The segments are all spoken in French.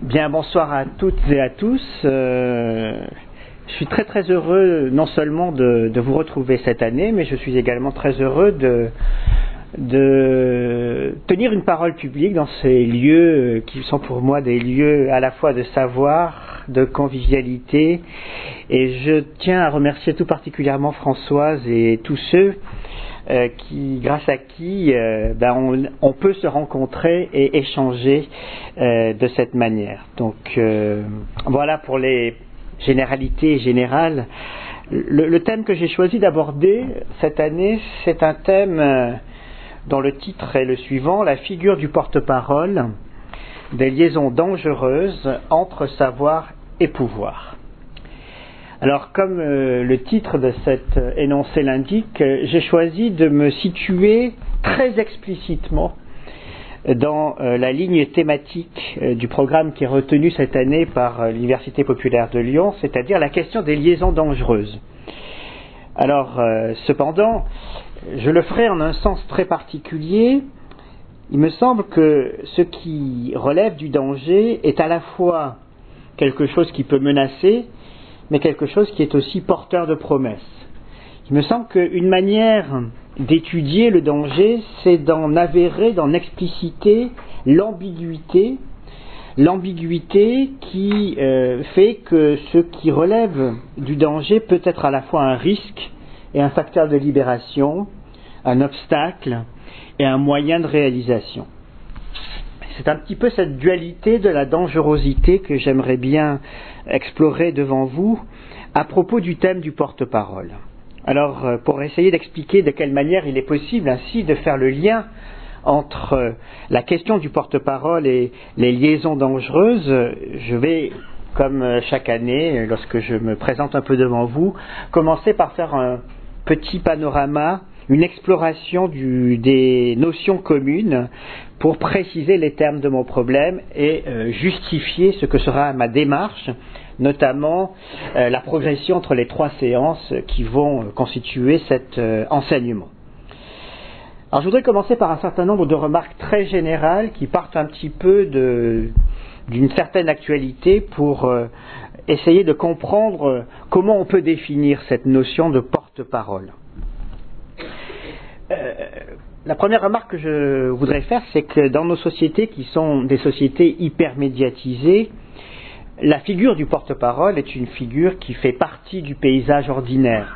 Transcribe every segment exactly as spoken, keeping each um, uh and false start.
Bien, bonsoir à toutes et à tous. Euh, je suis très très heureux non seulement de, de vous retrouver cette année, mais je suis également très heureux de, de tenir une parole publique dans ces lieux qui sont pour moi des lieux à la fois de savoir, de convivialité. Et je tiens à remercier tout particulièrement Françoise et tous ceux Euh, qui, grâce à qui euh, ben on, on peut se rencontrer et échanger euh, de cette manière. Donc euh, voilà pour les généralités générales. Le, le thème que j'ai choisi d'aborder cette année, c'est un thème euh, dont le titre est le suivant: la figure du porte-parole, des liaisons dangereuses entre savoir et pouvoir. Alors, comme euh, le titre de cet euh, énoncé l'indique, euh, j'ai choisi de me situer très explicitement dans euh, la ligne thématique euh, du programme qui est retenu cette année par euh, l'Université populaire de Lyon, c'est-à-dire la question des liaisons dangereuses. Alors, euh, cependant, je le ferai en un sens très particulier. Il me semble que ce qui relève du danger est à la fois quelque chose qui peut menacer, mais quelque chose qui est aussi porteur de promesses. Il me semble qu'une manière d'étudier le danger, c'est d'en avérer, d'en expliciter l'ambiguïté, l'ambiguïté qui euh, fait que ce qui relève du danger peut être à la fois un risque et un facteur de libération, un obstacle et un moyen de réalisation. C'est un petit peu cette dualité de la dangerosité que j'aimerais bien explorer devant vous à propos du thème du porte-parole. Alors, pour essayer d'expliquer de quelle manière il est possible ainsi de faire le lien entre la question du porte-parole et les liaisons dangereuses, je vais, comme chaque année, lorsque je me présente un peu devant vous, commencer par faire un petit panorama, une exploration du, des notions communes pour préciser les termes de mon problème et euh, justifier ce que sera ma démarche, notamment euh, la progression entre les trois séances qui vont euh, constituer cet euh, enseignement. Alors je voudrais commencer par un certain nombre de remarques très générales qui partent un petit peu de, d'une certaine actualité pour euh, essayer de comprendre euh, comment on peut définir cette notion de porte-parole. Euh, la première remarque que je voudrais faire, c'est que dans nos sociétés qui sont des sociétés hyper médiatisées, la figure du porte-parole est une figure qui fait partie du paysage ordinaire.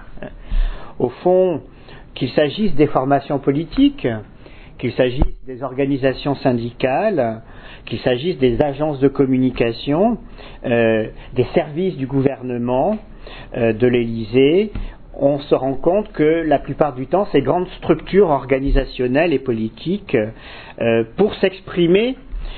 Au fond, qu'il s'agisse des formations politiques, qu'il s'agisse des organisations syndicales, qu'il s'agisse des agences de communication, euh, des services du gouvernement, euh, de l'Élysée, on se rend compte que la plupart du temps, ces grandes structures organisationnelles et politiques, euh, pour s'exprimer,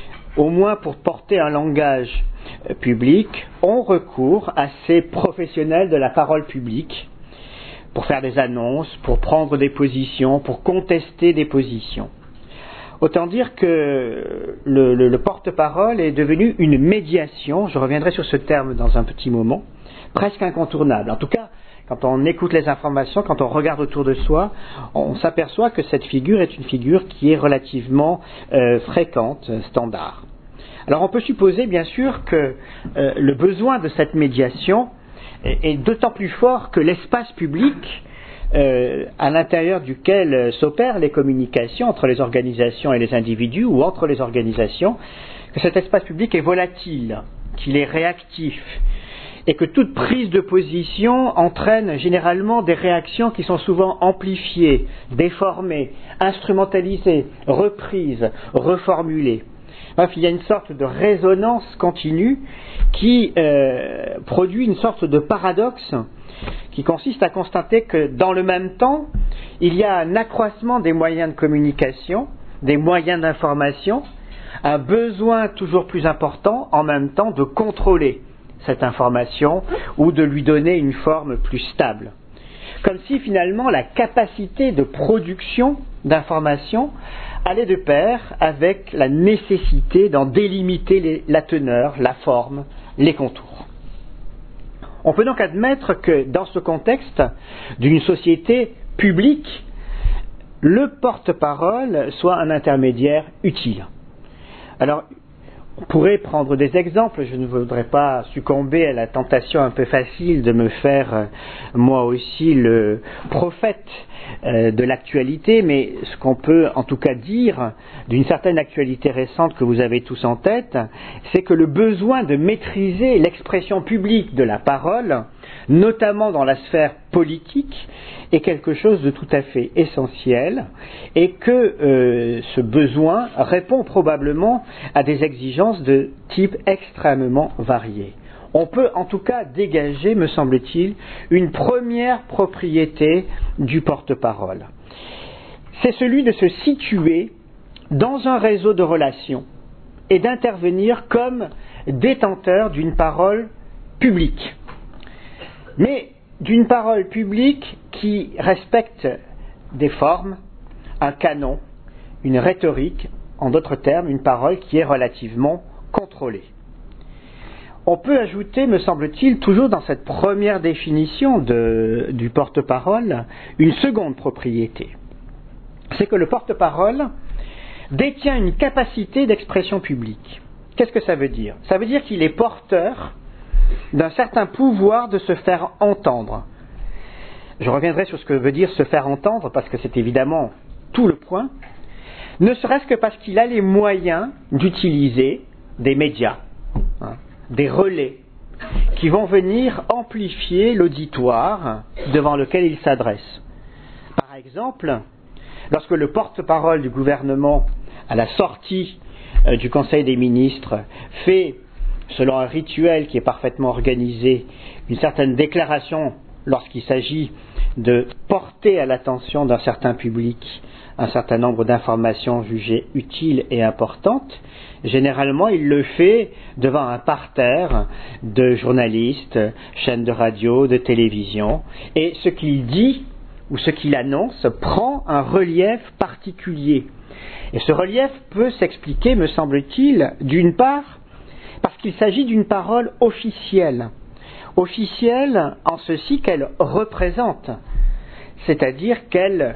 au moins pour porter un langage euh, public, ont recours à ces professionnels de la parole publique pour faire des annonces, pour prendre des positions, pour contester des positions. Autant dire que le, le, le porte-parole est devenu une médiation, je reviendrai sur ce terme dans un petit moment, presque incontournable. En tout cas, quand on écoute les informations, quand on regarde autour de soi, on s'aperçoit que cette figure est une figure qui est relativement euh, fréquente, standard. Alors on peut supposer bien sûr que euh, le besoin de cette médiation est, est d'autant plus fort que l'espace public euh, à l'intérieur duquel s'opèrent les communications entre les organisations et les individus ou entre les organisations, que cet espace public est volatile, qu'il est réactif, et que toute prise de position entraîne généralement des réactions qui sont souvent amplifiées, déformées, instrumentalisées, reprises, reformulées. Bref, il y a une sorte de résonance continue qui euh, produit une sorte de paradoxe qui consiste à constater que dans le même temps, il y a un accroissement des moyens de communication, des moyens d'information, un besoin toujours plus important en même temps de contrôler cette information ou de lui donner une forme plus stable. Comme si finalement la capacité de production d'informations allait de pair avec la nécessité d'en délimiter les, la teneur, la forme, les contours. On peut donc admettre que dans ce contexte d'une société publique, le porte-parole soit un intermédiaire utile. Alors, On pourrait prendre des exemples, je ne voudrais pas succomber à la tentation un peu facile de me faire euh, moi aussi le prophète euh, de l'actualité, mais ce qu'on peut en tout cas dire d'une certaine actualité récente que vous avez tous en tête, c'est que le besoin de maîtriser l'expression publique de la parole, notamment dans la sphère politique, est quelque chose de tout à fait essentiel et que euh, ce besoin répond probablement à des exigences de type extrêmement varié. On peut en tout cas dégager, me semble-t-il, une première propriété du porte-parole. C'est celui de se situer dans un réseau de relations et d'intervenir comme détenteur d'une parole publique. Mais d'une parole publique qui respecte des formes, un canon, une rhétorique, en d'autres termes, une parole qui est relativement contrôlée. On peut ajouter, me semble-t-il, toujours dans cette première définition de, du porte-parole, une seconde propriété. C'est que le porte-parole détient une capacité d'expression publique. Qu'est-ce que ça veut dire ? Ça veut dire qu'il est porteur d'un certain pouvoir de se faire entendre. Je reviendrai sur ce que veut dire se faire entendre, parce que c'est évidemment tout le point, ne serait-ce que parce qu'il a les moyens d'utiliser des médias, hein, des relais, qui vont venir amplifier l'auditoire devant lequel il s'adresse. Par exemple, lorsque le porte-parole du gouvernement, à la sortie euh, du Conseil des ministres, fait, selon un rituel qui est parfaitement organisé, une certaine déclaration lorsqu'il s'agit de porter à l'attention d'un certain public un certain nombre d'informations jugées utiles et importantes, généralement il le fait devant un parterre de journalistes, chaînes de radio, de télévision, et ce qu'il dit ou ce qu'il annonce prend un relief particulier. Et ce relief peut s'expliquer, me semble-t-il, d'une part, parce qu'il s'agit d'une parole officielle. Officielle en ceci qu'elle représente, c'est-à-dire qu'elle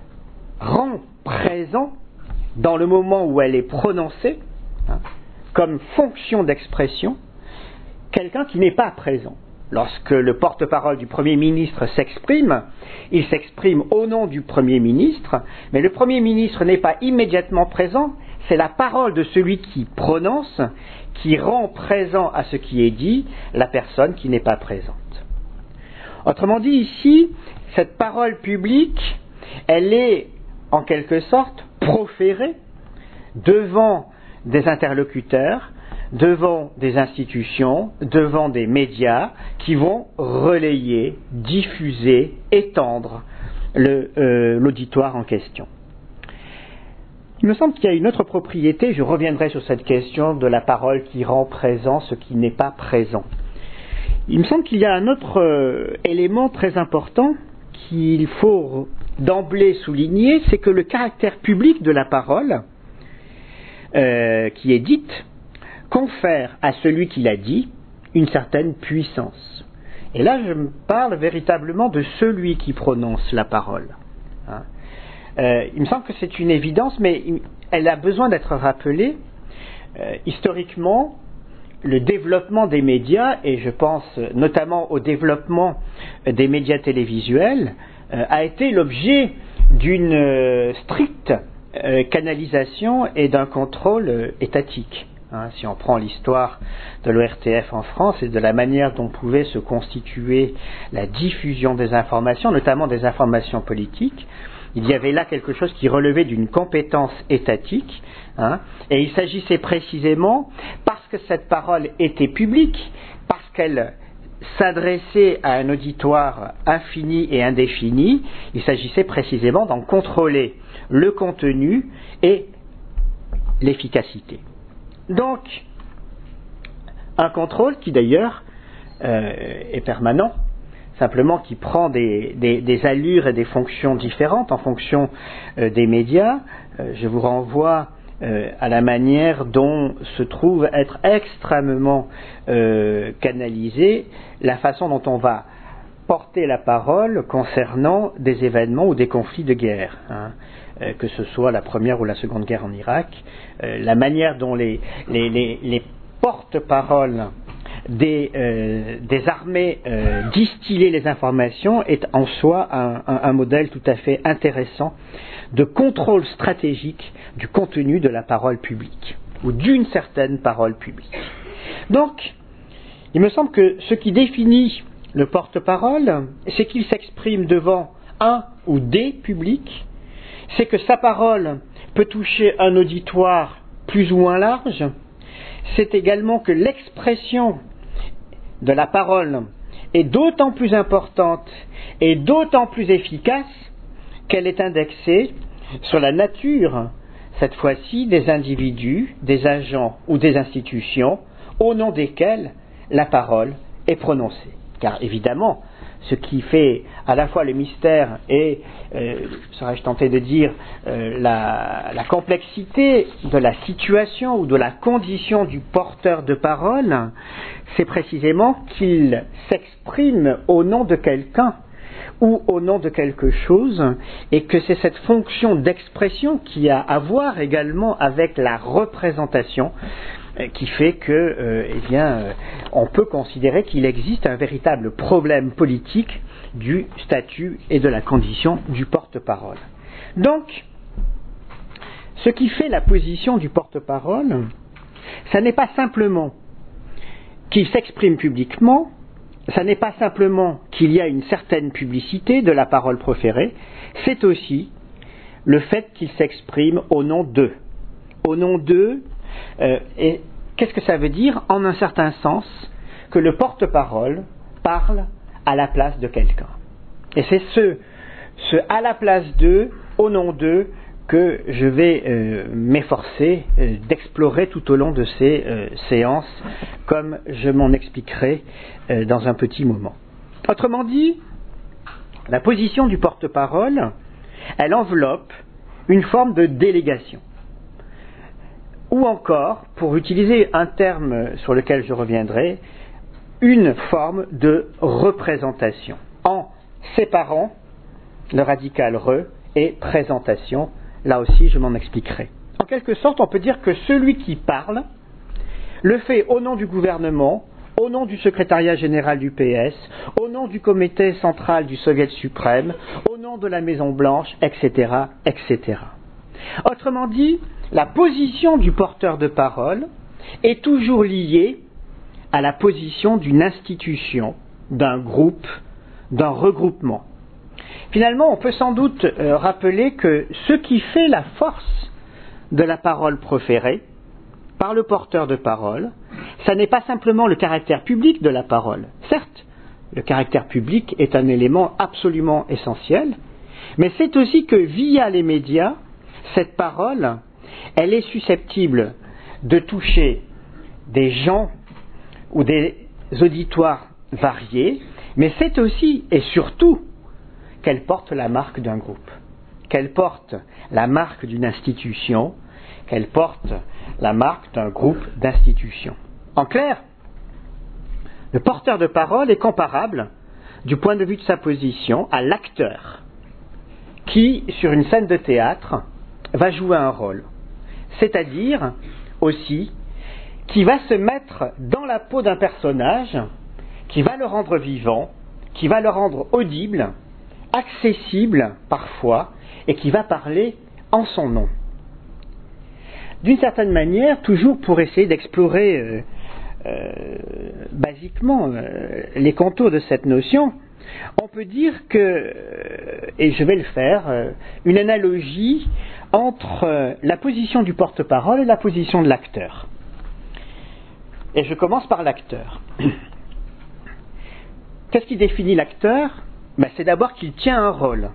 rend présent, dans le moment où elle est prononcée, hein, comme fonction d'expression, quelqu'un qui n'est pas présent. Lorsque le porte-parole du Premier ministre s'exprime, il s'exprime au nom du Premier ministre, mais le Premier ministre n'est pas immédiatement présent, c'est la parole de celui qui prononce qui rend présent à ce qui est dit la personne qui n'est pas présente. Autrement dit, ici, cette parole publique, elle est en quelque sorte proférée devant des interlocuteurs, devant des institutions, devant des médias qui vont relayer, diffuser, étendre le, euh, l'auditoire en question. Il me semble qu'il y a une autre propriété, je reviendrai sur cette question de la parole qui rend présent ce qui n'est pas présent. Il me semble qu'il y a un autre euh, élément très important qu'il faut d'emblée souligner, c'est que le caractère public de la parole euh, qui est dite confère à celui qui l'a dit une certaine puissance. Et là, je me parle véritablement de celui qui prononce la parole. Hein. Euh, il me semble que c'est une évidence, mais elle a besoin d'être rappelée. Euh, historiquement, le développement des médias, et je pense notamment au développement des médias télévisuels, euh, a été l'objet d'une euh, stricte euh, canalisation et d'un contrôle euh, étatique. Hein, si on prend l'histoire de l'O R T F en France et de la manière dont pouvait se constituer la diffusion des informations, notamment des informations politiques, il y avait là quelque chose qui relevait d'une compétence étatique, hein, et il s'agissait précisément, parce que cette parole était publique, parce qu'elle s'adressait à un auditoire infini et indéfini, il s'agissait précisément d'en contrôler le contenu et l'efficacité. Donc, un contrôle qui d'ailleurs euh, est permanent, simplement qui prend des, des, des allures et des fonctions différentes en fonction euh, des médias. Euh, je vous renvoie euh, à la manière dont se trouve être extrêmement euh, canalisée la façon dont on va porter la parole concernant des événements ou des conflits de guerre. Hein. euh, que ce soit la première ou la seconde guerre en Irak, euh, la manière dont les, les, les, les porte-paroles des, euh, des armées euh, distillaient les informations est en soi un, un, un modèle tout à fait intéressant de contrôle stratégique du contenu de la parole publique, ou d'une certaine parole publique. Donc, il me semble que ce qui définit le porte-parole, c'est qu'il s'exprime devant un ou des publics, c'est que sa parole peut toucher un auditoire plus ou moins large, c'est également que l'expression de la parole est d'autant plus importante et d'autant plus efficace qu'elle est indexée sur la nature, cette fois-ci, des individus, des agents ou des institutions au nom desquels la parole est prononcée. Car évidemment, ce qui fait à la fois le mystère et, euh, serais-je tenté de dire, euh, la, la complexité de la situation ou de la condition du porteur de parole, c'est précisément qu'il s'exprime au nom de quelqu'un ou au nom de quelque chose, et que c'est cette fonction d'expression qui a à voir également avec la représentation, qui fait que, euh, eh bien, euh, on peut considérer qu'il existe un véritable problème politique du statut et de la condition du porte-parole. Donc, ce qui fait la position du porte-parole, ça n'est pas simplement qu'il s'exprime publiquement, ça n'est pas simplement qu'il y a une certaine publicité de la parole proférée, c'est aussi le fait qu'il s'exprime au nom d'eux. Au nom d'eux, euh, et qu'est-ce que ça veut dire? En un certain sens, que le porte-parole parle à la place de quelqu'un. Et c'est ce, ce à la place d'eux, au nom d'eux, que je vais euh, m'efforcer euh, d'explorer tout au long de ces euh, séances, comme je m'en expliquerai euh, dans un petit moment. Autrement dit, la position du porte-parole, elle enveloppe une forme de délégation. Ou encore, pour utiliser un terme sur lequel je reviendrai, une forme de représentation, en séparant le radical re et présentation. Là aussi, je m'en expliquerai. En quelque sorte, on peut dire que celui qui parle le fait au nom du gouvernement, au nom du secrétariat général du P S, au nom du comité central du Soviet suprême, au nom de la Maison Blanche, et cetera, et cetera. Autrement dit, la position du porteur de parole est toujours liée à la position d'une institution, d'un groupe, d'un regroupement. Finalement, on peut sans doute euh, rappeler que ce qui fait la force de la parole proférée par le porteur de parole, ça n'est pas simplement le caractère public de la parole. Certes, le caractère public est un élément absolument essentiel, mais c'est aussi que via les médias, cette parole, elle est susceptible de toucher des gens ou des auditoires variés, mais c'est aussi et surtout qu'elle porte la marque d'un groupe, qu'elle porte la marque d'une institution, qu'elle porte la marque d'un groupe d'institutions. En clair, le porteur de parole est comparable, du point de vue de sa position, à l'acteur qui, sur une scène de théâtre, va jouer un rôle, c'est-à-dire aussi qui va se mettre dans la peau d'un personnage, qui va le rendre vivant, qui va le rendre audible, accessible parfois, et qui va parler en son nom. D'une certaine manière, toujours pour essayer d'explorer euh, euh, basiquement euh, les contours de cette notion, on peut dire que, euh, et je vais le faire, euh, une analogie entre euh, la position du porte-parole et la position de l'acteur. Et je commence par l'acteur. Qu'est-ce qui définit l'acteur? Ben, c'est d'abord qu'il tient un rôle.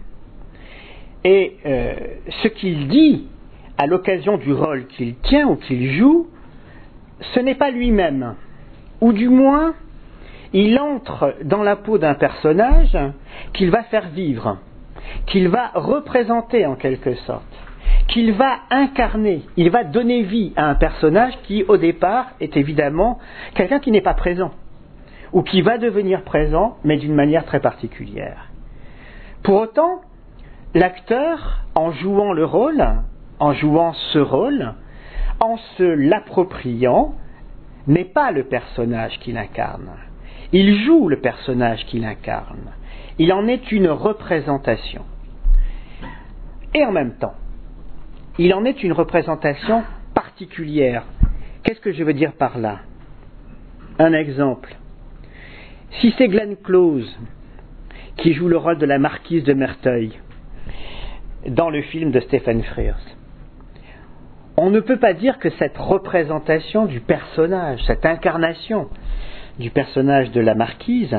Et euh, ce qu'il dit à l'occasion du rôle qu'il tient ou qu'il joue, ce n'est pas lui-même. Ou du moins, il entre dans la peau d'un personnage qu'il va faire vivre, qu'il va représenter en quelque sorte, qu'il va incarner. Il va donner vie à un personnage qui, au départ, est évidemment quelqu'un qui n'est pas présent, ou qui va devenir présent, mais d'une manière très particulière. Pour autant, l'acteur, en jouant le rôle, en jouant ce rôle, en se l'appropriant, n'est pas le personnage qu'il incarne. Il joue le personnage qu'il incarne. Il en est une représentation. Et en même temps, il en est une représentation particulière. Qu'est-ce que je veux dire par là? Un exemple. Si c'est Glenn Close qui joue le rôle de la marquise de Merteuil dans le film de Stephen Frears, on ne peut pas dire que cette représentation du personnage, cette incarnation du personnage de la marquise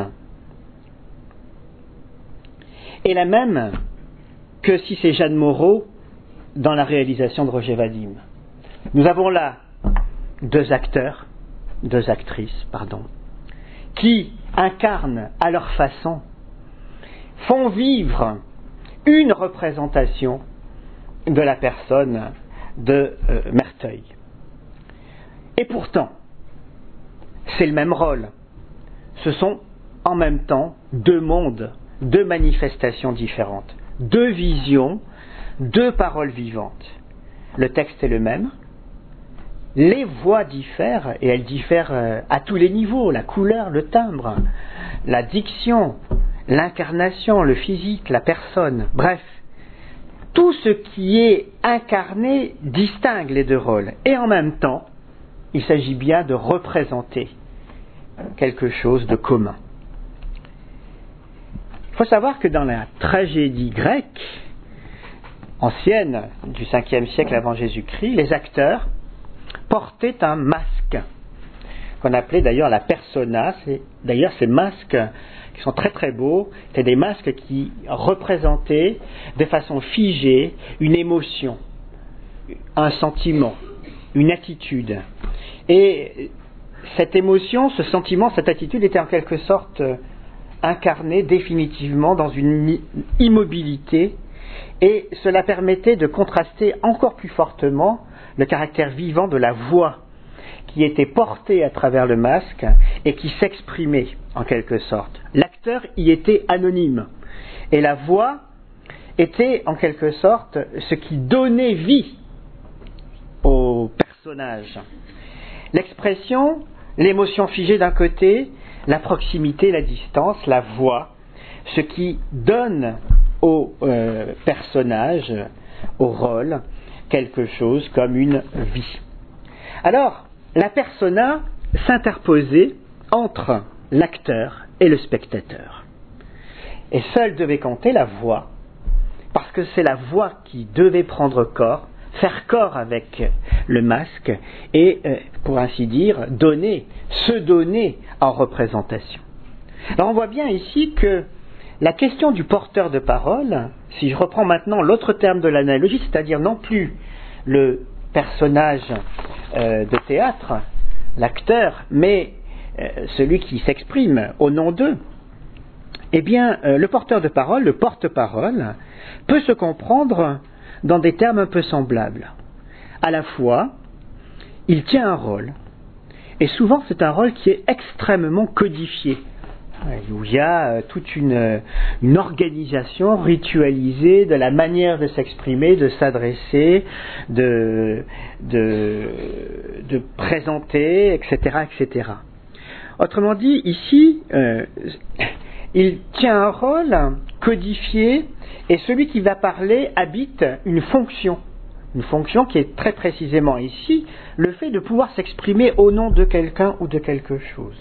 est la même que si c'est Jeanne Moreau dans la réalisation de Roger Vadim. Nous avons là deux acteurs, deux actrices, pardon, qui incarnent à leur façon, font vivre une représentation de la personne de euh, Merteuil. Et pourtant, c'est le même rôle. Ce sont en même temps deux mondes, deux manifestations différentes, deux visions, deux paroles vivantes. Le texte est le même, les voix diffèrent, et elles diffèrent à tous les niveaux, la couleur, le timbre, la diction, l'incarnation, le physique, la personne, bref. Tout ce qui est incarné distingue les deux rôles. Et en même temps, il s'agit bien de représenter quelque chose de commun. Il faut savoir que dans la tragédie grecque ancienne du cinquième siècle avant Jésus-Christ, les acteurs portaient un masque qu'on appelait d'ailleurs la persona. C'est, d'ailleurs, ces masques qui sont très très beaux, c'est des masques qui représentaient de façon figée une émotion, un sentiment, une attitude. Et cette émotion, ce sentiment, cette attitude était en quelque sorte incarnée définitivement dans une immobilité, et cela permettait de contraster encore plus fortement le caractère vivant de la voix qui était portée à travers le masque et qui s'exprimait en quelque sorte. L'acteur y était anonyme et la voix était en quelque sorte ce qui donnait vie au personnage. L'expression, l'émotion figée d'un côté, la proximité, la distance, la voix, ce qui donne au euh, personnage, au rôle, quelque chose comme une vie. Alors, la persona s'interposait entre l'acteur et le spectateur. Et seule devait compter la voix, parce que c'est la voix qui devait prendre corps, faire corps avec le masque et, euh, pour ainsi dire, donner, se donner en représentation. Alors on voit bien ici que la question du porteur de parole, si je reprends maintenant l'autre terme de l'analogie, c'est-à-dire non plus le personnage euh, de théâtre, l'acteur, mais euh, celui qui s'exprime au nom d'eux, eh bien, euh, le porteur de parole, le porte-parole, peut se comprendre dans des termes un peu semblables. À la fois, il tient un rôle, et souvent c'est un rôle qui est extrêmement codifié, où il y a toute une, une organisation ritualisée de la manière de s'exprimer, de s'adresser, de, de, de présenter, et cetera, et cetera. Autrement dit, ici, euh, il tient un rôle codifié et celui qui va parler habite une fonction. Une fonction qui est très précisément ici le fait de pouvoir s'exprimer au nom de quelqu'un ou de quelque chose.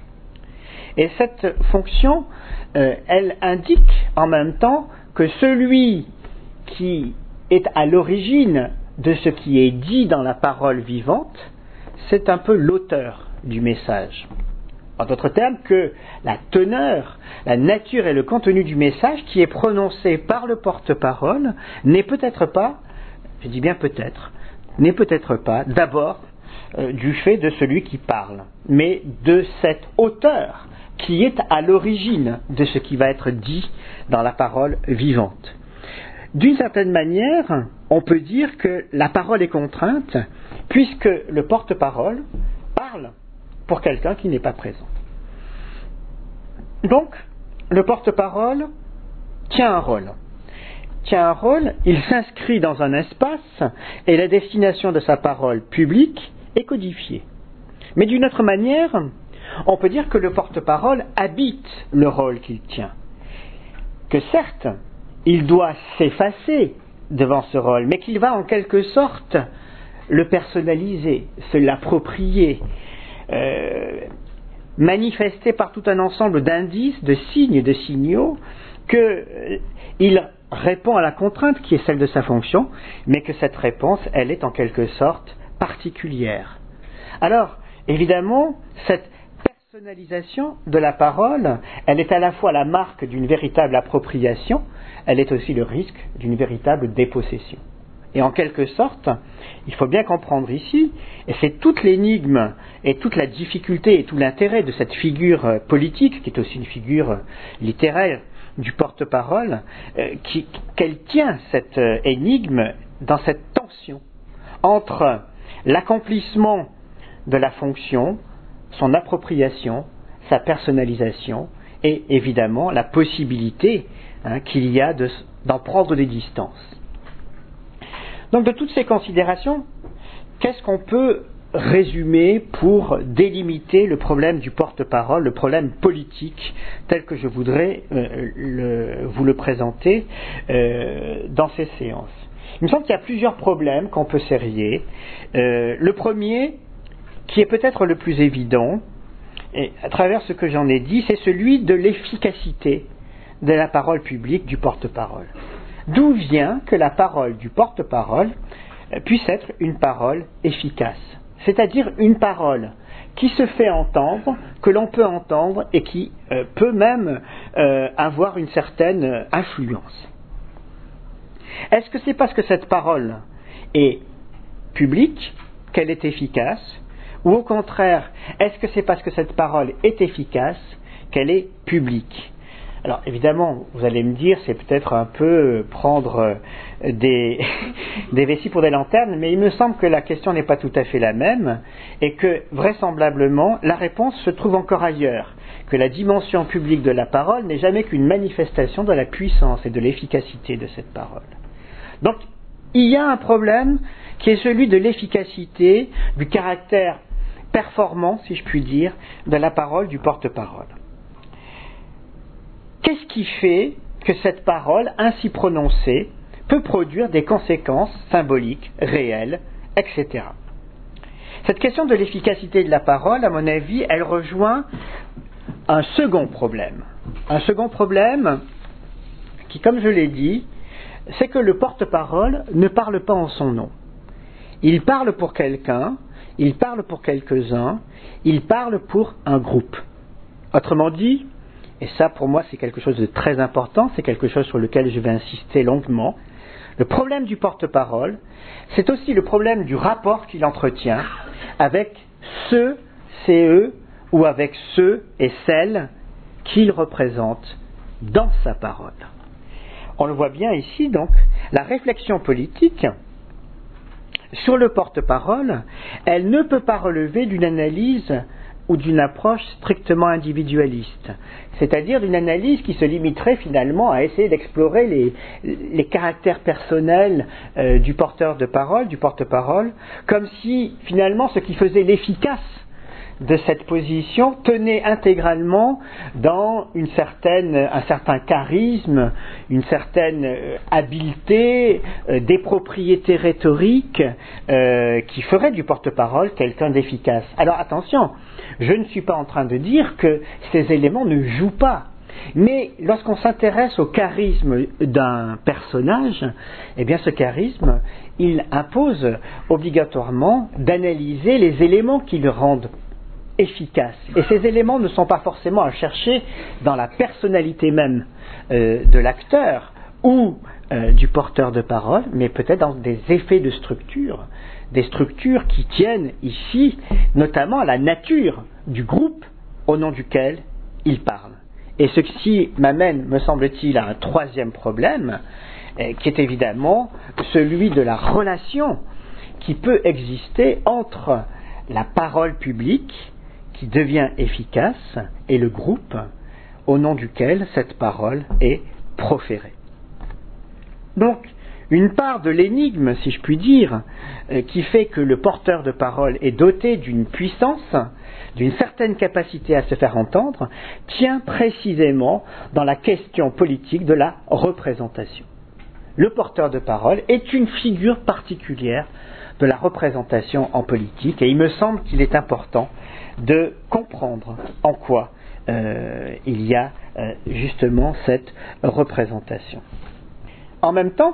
Et cette fonction, euh, elle indique en même temps que celui qui est à l'origine de ce qui est dit dans la parole vivante, c'est un peu l'auteur du message. En d'autres termes, que la teneur, la nature et le contenu du message qui est prononcé par le porte-parole n'est peut-être pas, je dis bien peut-être, n'est peut-être pas d'abord euh, du fait de celui qui parle, mais de cet auteur qui est à l'origine de ce qui va être dit dans la parole vivante. D'une certaine manière, on peut dire que la parole est contrainte, puisque le porte-parole parle pour quelqu'un qui n'est pas présent. Donc, le porte-parole tient un rôle. tient un rôle, il s'inscrit dans un espace et la destination de sa parole publique est codifiée. Mais d'une autre manière, on peut dire que le porte-parole habite le rôle qu'il tient. Que certes, il doit s'effacer devant ce rôle, mais qu'il va en quelque sorte le personnaliser, se l'approprier, euh, manifester par tout un ensemble d'indices, de signes, de signaux, qu'il euh, répond à la contrainte qui est celle de sa fonction, mais que cette réponse, elle est en quelque sorte particulière. Alors, évidemment, cette personnalisation de la parole, elle est à la fois la marque d'une véritable appropriation, elle est aussi le risque d'une véritable dépossession. Et en quelque sorte, il faut bien comprendre ici, et c'est toute l'énigme et toute la difficulté et tout l'intérêt de cette figure politique, qui est aussi une figure littéraire du porte-parole, euh, qui, qu'elle tient cette euh, énigme dans cette tension entre l'accomplissement de la fonction, son appropriation, sa personnalisation et évidemment la possibilité hein, qu'il y a de, d'en prendre des distances. Donc de toutes ces considérations, qu'est-ce qu'on peut résumer pour délimiter le problème du porte-parole, le problème politique tel que je voudrais euh, le, vous le présenter euh, dans ces séances? Il me semble qu'il y a plusieurs problèmes qu'on peut serrer. Euh, le premier, qui est peut-être le plus évident, et à travers ce que j'en ai dit, c'est celui de l'efficacité de la parole publique du porte-parole. D'où vient que la parole du porte-parole puisse être une parole efficace, c'est-à-dire une parole qui se fait entendre, que l'on peut entendre et qui euh, peut même euh, avoir une certaine influence. Est-ce que c'est parce que cette parole est publique qu'elle est efficace, ou au contraire, est-ce que c'est parce que cette parole est efficace qu'elle est publique? Alors évidemment, vous allez me dire, c'est peut-être un peu prendre des, des vessies pour des lanternes, mais il me semble que la question n'est pas tout à fait la même, et que vraisemblablement, la réponse se trouve encore ailleurs, que la dimension publique de la parole n'est jamais qu'une manifestation de la puissance et de l'efficacité de cette parole. Donc, il y a un problème qui est celui de l'efficacité, du caractère performant, si je puis dire, de la parole du porte-parole. Qu'est-ce qui fait que cette parole, ainsi prononcée, peut produire des conséquences symboliques, réelles, et cetera. Cette question de l'efficacité de la parole, à mon avis, elle rejoint un second problème. Un second problème qui, comme je l'ai dit, c'est que le porte-parole ne parle pas en son nom. Il parle pour quelqu'un, il parle pour quelques-uns, il parle pour un groupe. Autrement dit, et ça pour moi c'est quelque chose de très important, c'est quelque chose sur lequel je vais insister longuement, le problème du porte-parole, c'est aussi le problème du rapport qu'il entretient avec ceux, c'est eux, ou avec ceux et celles qu'il représente dans sa parole. On le voit bien ici, donc, la réflexion politique sur le porte-parole, elle ne peut pas relever d'une analyse ou d'une approche strictement individualiste, c'est-à-dire d'une analyse qui se limiterait finalement à essayer d'explorer les, les caractères personnels euh, du porteur de parole, du porte-parole, comme si finalement ce qui faisait l'efficace de cette position tenait intégralement dans une certaine, un certain charisme, une certaine euh, habileté, euh, des propriétés rhétoriques euh, qui feraient du porte-parole quelqu'un d'efficace. Alors attention, je ne suis pas en train de dire que ces éléments ne jouent pas. Mais lorsqu'on s'intéresse au charisme d'un personnage, eh bien ce charisme, il impose obligatoirement d'analyser les éléments qui le rendent efficace. Et ces éléments ne sont pas forcément à chercher dans la personnalité même euh, de l'acteur ou euh, du porteur de parole, mais peut-être dans des effets de structure, des structures qui tiennent ici notamment à la nature du groupe au nom duquel il parle. Et ceci m'amène, me semble-t-il, à un troisième problème, euh, qui est évidemment celui de la relation qui peut exister entre la parole publique qui devient efficace et le groupe au nom duquel cette parole est proférée. Donc, une part de l'énigme, si je puis dire, euh, qui fait que le porteur de parole est doté d'une puissance, d'une certaine capacité à se faire entendre, tient précisément dans la question politique de la représentation. Le porteur de parole est une figure particulière de la représentation en politique, et il me semble qu'il est important de comprendre en quoi euh, il y a euh, justement cette représentation. En même temps,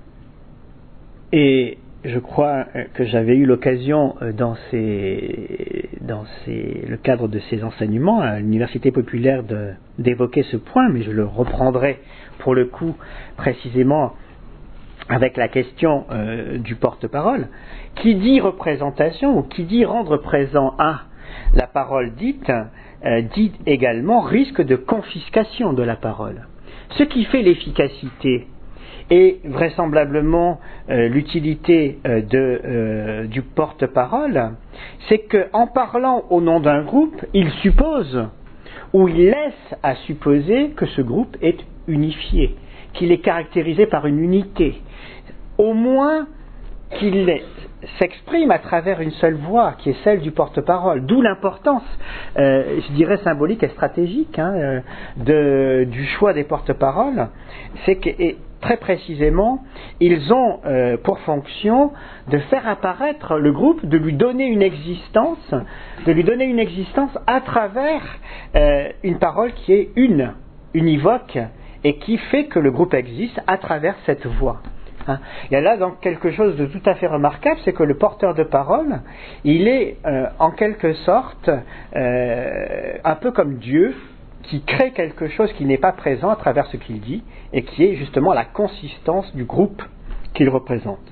et je crois que j'avais eu l'occasion dans, ces, dans ces, le cadre de ces enseignements à l'Université populaire de, d'évoquer ce point, mais je le reprendrai pour le coup précisément avec la question euh, du porte-parole. Qui dit représentation ou qui dit rendre présent à la parole dite, euh, dit également risque de confiscation de la parole. Ce qui fait l'efficacité et vraisemblablement euh, l'utilité euh, de, euh, du porte-parole, c'est qu'en parlant au nom d'un groupe, il suppose ou il laisse à supposer que ce groupe est unifié, qu'il est caractérisé par une unité, au moins qu'il s'exprime à travers une seule voix, qui est celle du porte-parole. D'où l'importance, euh, je dirais symbolique et stratégique, hein, de, du choix des porte-paroles. C'est que, et très précisément, ils ont euh, pour fonction de faire apparaître le groupe, de lui donner une existence, de lui donner une existence à travers euh, une parole qui est une, univoque, et qui fait que le groupe existe à travers cette voix. Hein. Il y a là donc quelque chose de tout à fait remarquable, c'est que le porteur de parole, il est euh, en quelque sorte euh, un peu comme Dieu, qui crée quelque chose qui n'est pas présent à travers ce qu'il dit, et qui est justement la consistance du groupe qu'il représente.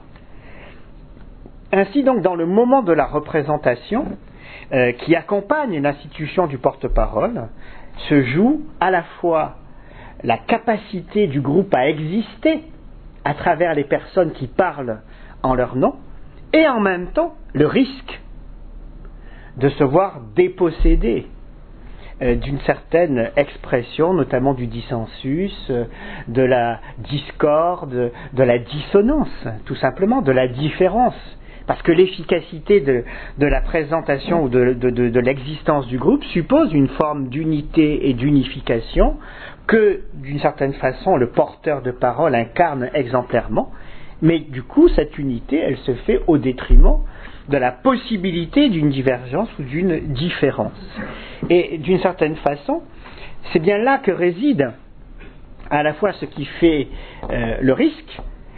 Ainsi donc, dans le moment de la représentation euh, qui accompagne l'institution du porte-parole, se joue à la fois la capacité du groupe à exister à travers les personnes qui parlent en leur nom, et en même temps le risque de se voir dépossédé euh, d'une certaine expression, notamment du dissensus, euh, de la discorde, de la dissonance, tout simplement, de la différence. Parce que l'efficacité de, de la présentation ou de, de, de, de l'existence du groupe suppose une forme d'unité et d'unification que, d'une certaine façon, le porteur de parole incarne exemplairement, mais du coup, cette unité, elle se fait au détriment de la possibilité d'une divergence ou d'une différence. Et d'une certaine façon, c'est bien là que réside à la fois ce qui fait euh, le risque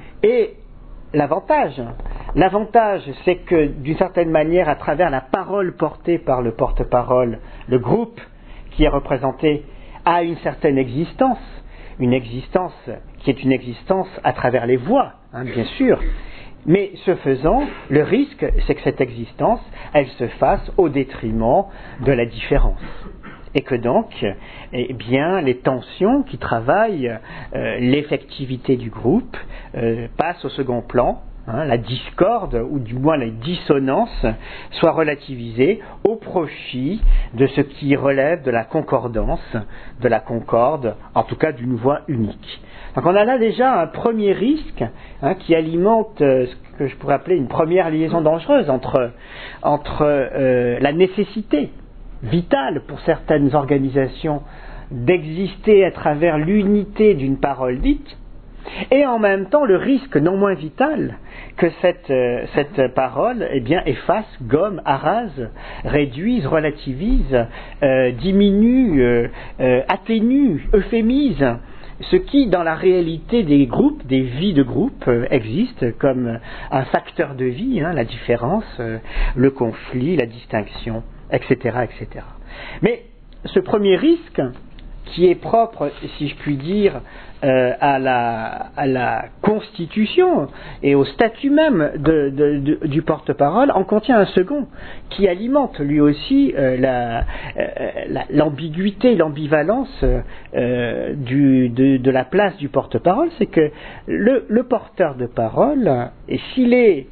et l'avantage. L'avantage, c'est que, d'une certaine manière, à travers la parole portée par le porte-parole, le groupe qui est représenté a une certaine existence, une existence qui est une existence à travers les voix, hein, bien sûr. Mais ce faisant, le risque, c'est que cette existence, elle se fasse au détriment de la différence. Et que donc, eh bien, les tensions qui travaillent euh, l'effectivité du groupe euh, passent au second plan. Hein, la discorde, ou du moins la dissonance, soit relativisée au profit de ce qui relève de la concordance, de la concorde, en tout cas d'une voix unique. Donc on a là déjà un premier risque hein, qui alimente euh, ce que je pourrais appeler une première liaison dangereuse entre, entre euh, la nécessité vitale pour certaines organisations d'exister à travers l'unité d'une parole dite, et en même temps le risque non moins vital que cette, euh, cette parole eh bien, efface, gomme, arrase, réduise, relativise, euh, diminue, euh, euh, atténue, euphémise, ce qui dans la réalité des groupes, des vies de groupe, euh, existe comme un facteur de vie, hein, la différence, euh, le conflit, la distinction, et cetera, et cetera. Mais ce premier risque, qui est propre, si je puis dire, euh, à, la, à la constitution et au statut même de, de, de, du porte-parole, en contient un second, qui alimente lui aussi euh, la, euh, la, l'ambiguïté, l'ambivalence euh, du, de, de la place du porte-parole, c'est que le, le porteur de parole, et s'il est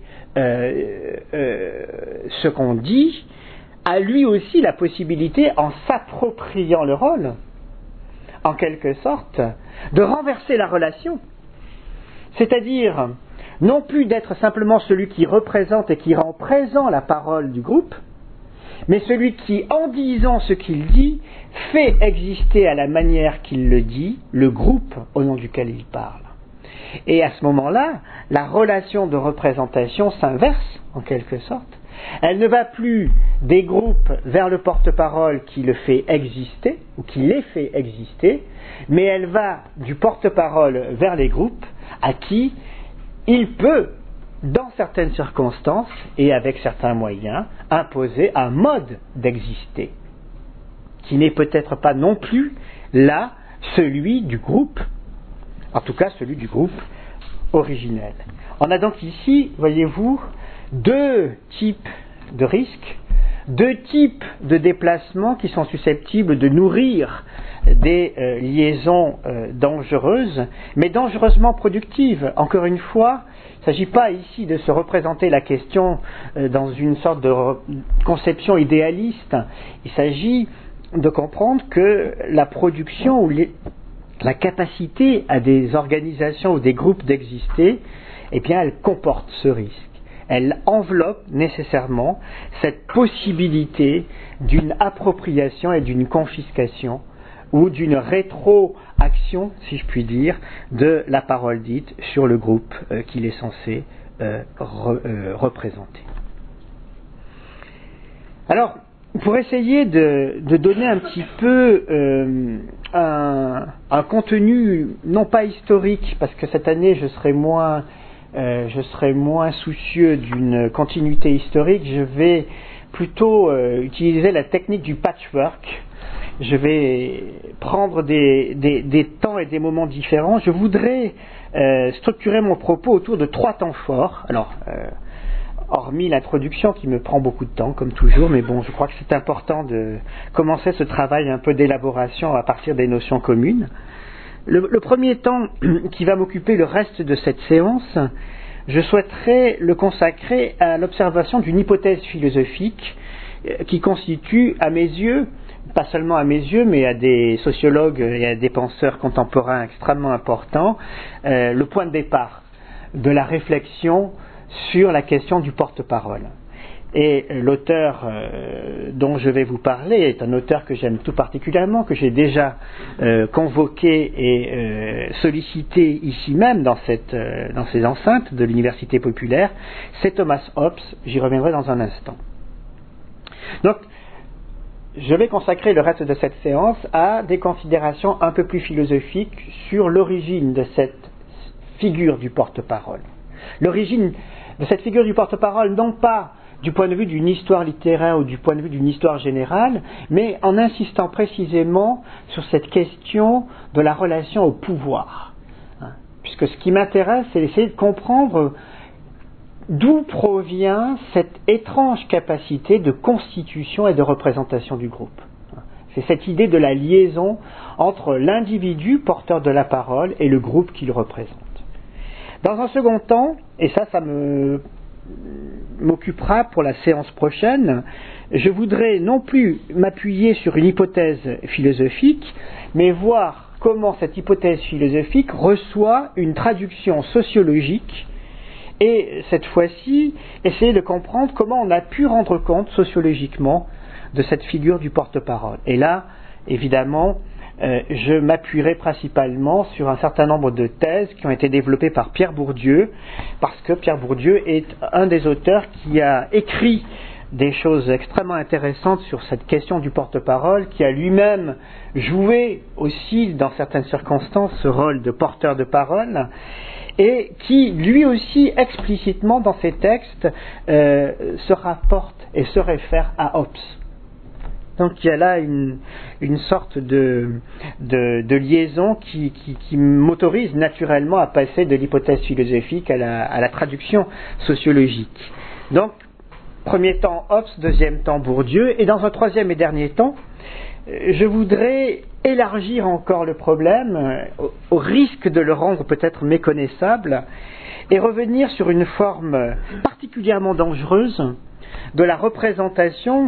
euh, euh, ce qu'on dit, a lui aussi la possibilité, en s'appropriant le rôle, en quelque sorte, de renverser la relation c'est-à-dire non plus d'être simplement celui qui représente et qui rend présent la parole du groupe, mais celui qui, en disant ce qu'il dit, fait exister à la manière qu'il le dit le groupe au nom duquel il parle. Et à ce moment-là, la relation de représentation s'inverse, en quelque sorte. Elle ne va plus des groupes vers le porte-parole qui le fait exister, ou qui les fait exister, mais elle va du porte-parole vers les groupes à qui il peut, dans certaines circonstances et avec certains moyens, imposer un mode d'exister, qui n'est peut-être pas non plus là celui du groupe, en tout cas celui du groupe originel. On a donc ici, voyez-vous, deux types de risques, deux types de déplacements qui sont susceptibles de nourrir des euh, liaisons euh, dangereuses, mais dangereusement productives. Encore une fois, il ne s'agit pas ici de se représenter la question euh, dans une sorte de re- conception idéaliste. Il s'agit de comprendre que la production ou les, la capacité à des organisations ou des groupes d'exister, eh bien, elle comporte ce risque. Elle enveloppe nécessairement cette possibilité d'une appropriation et d'une confiscation ou d'une rétroaction, si je puis dire, de la parole dite sur le groupe euh, qu'il est censé euh, re, euh, représenter. Alors, pour essayer de, de donner un petit peu euh, un, un contenu, non pas historique, parce que cette année je serai moins, euh, je serai moins soucieux d'une continuité historique, je vais plutôt euh, utiliser la technique du patchwork. Je vais prendre des, des, des temps et des moments différents. Je voudrais euh, structurer mon propos autour de trois temps forts. Alors, euh, hormis l'introduction qui me prend beaucoup de temps, comme toujours, mais bon, je crois que c'est important de commencer ce travail un peu d'élaboration à partir des notions communes. Le, le premier temps qui va m'occuper le reste de cette séance, je souhaiterais le consacrer à l'observation d'une hypothèse philosophique qui constitue, à mes yeux, pas seulement à mes yeux, mais à des sociologues et à des penseurs contemporains extrêmement importants, euh, le point de départ de la réflexion sur la question du porte-parole. Et l'auteur euh, dont je vais vous parler est un auteur que j'aime tout particulièrement, que j'ai déjà euh, convoqué et euh, sollicité ici même dans, cette, euh, dans ces enceintes de l'Université populaire, c'est Thomas Hobbes. J'y reviendrai dans un instant. Donc, je vais consacrer le reste de cette séance à des considérations un peu plus philosophiques sur l'origine de cette figure du porte-parole. L'origine de cette figure du porte-parole, non pas du point de vue d'une histoire littéraire ou du point de vue d'une histoire générale, mais en insistant précisément sur cette question de la relation au pouvoir. Puisque ce qui m'intéresse, c'est d'essayer de comprendre d'où provient cette étrange capacité de constitution et de représentation du groupe. C'est cette idée de la liaison entre l'individu porteur de la parole et le groupe qu'il représente. Dans un second temps, et ça, ça me, m'occupera pour la séance prochaine, je voudrais non plus m'appuyer sur une hypothèse philosophique, mais voir comment cette hypothèse philosophique reçoit une traduction sociologique. Et cette fois-ci, essayer de comprendre comment on a pu rendre compte sociologiquement de cette figure du porte-parole. Et là, évidemment, euh, je m'appuierai principalement sur un certain nombre de thèses qui ont été développées par Pierre Bourdieu, parce que Pierre Bourdieu est un des auteurs qui a écrit des choses extrêmement intéressantes sur cette question du porte-parole, qui a lui-même joué aussi, dans certaines circonstances, ce rôle de porteur de parole, et qui, lui aussi, explicitement dans ses textes, euh, se rapporte et se réfère à Hobbes. Donc il y a là une, une sorte de, de, de liaison qui, qui, qui m'autorise naturellement à passer de l'hypothèse philosophique à la, à la traduction sociologique. Donc, premier temps Hobbes, deuxième temps Bourdieu, et dans un troisième et dernier temps, je voudrais élargir encore le problème, au, au risque de le rendre peut-être méconnaissable, et revenir sur une forme particulièrement dangereuse de la représentation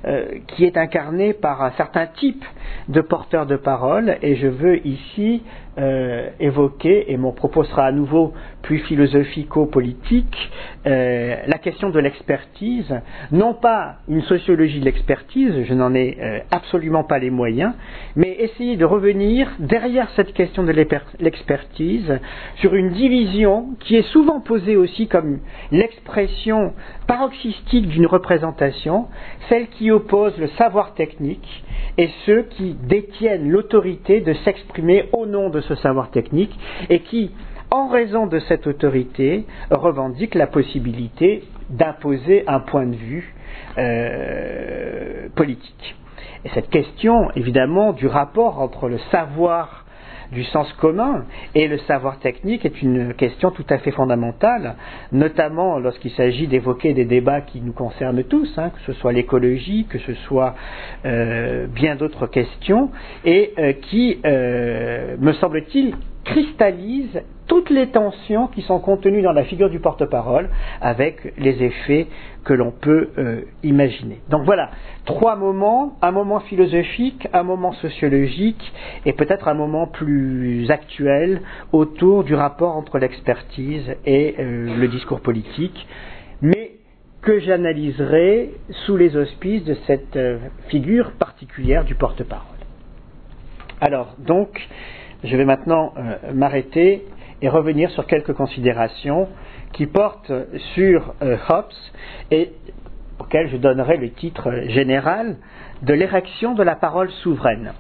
euh, qui est incarné par un certain type de porteurs de parole, et je veux ici euh, évoquer, et mon propos sera à nouveau plus philosophico-politique, euh, la question de l'expertise, non pas une sociologie de l'expertise, je n'en ai euh, absolument pas les moyens, mais essayer de revenir derrière cette question de l'expertise sur une division qui est souvent posée aussi comme l'expression paroxystique d'une représentation, celle qui oppose le savoir technique et ceux qui détiennent l'autorité de s'exprimer au nom de ce savoir technique et qui, en raison de cette autorité, revendiquent la possibilité d'imposer un point de vue euh, politique. Et cette question, évidemment, du rapport entre le savoir du sens commun et le savoir technique est une question tout à fait fondamentale, notamment lorsqu'il s'agit d'évoquer des débats qui nous concernent tous, hein, que ce soit l'écologie, que ce soit euh, bien d'autres questions, et euh, qui, euh, me semble-t-il, cristallise toutes les tensions qui sont contenues dans la figure du porte-parole avec les effets que l'on peut euh, imaginer. Donc voilà, trois moments, un moment philosophique, un moment sociologique et peut-être un moment plus actuel autour du rapport entre l'expertise et euh, le discours politique, mais que j'analyserai sous les auspices de cette euh, figure particulière du porte-parole. Alors donc, je vais maintenant euh, m'arrêter et revenir sur quelques considérations qui portent sur euh, Hobbes et auxquelles je donnerai le titre général de l'érection de la parole souveraine.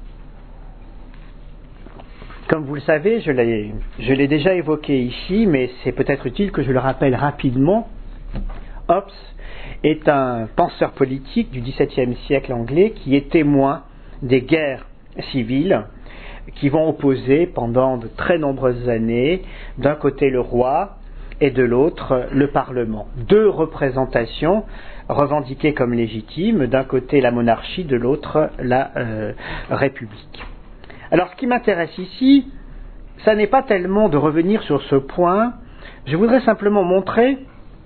Comme vous le savez, je l'ai, je l'ai déjà évoqué ici, mais c'est peut-être utile que je le rappelle rapidement. Hobbes est un penseur politique du dix-septième siècle anglais qui est témoin des guerres civiles qui vont opposer pendant de très nombreuses années, d'un côté le roi et de l'autre le Parlement. Deux représentations revendiquées comme légitimes, d'un côté la monarchie, de l'autre la euh, République. Alors ce qui m'intéresse ici, ça n'est pas tellement de revenir sur ce point, je voudrais simplement montrer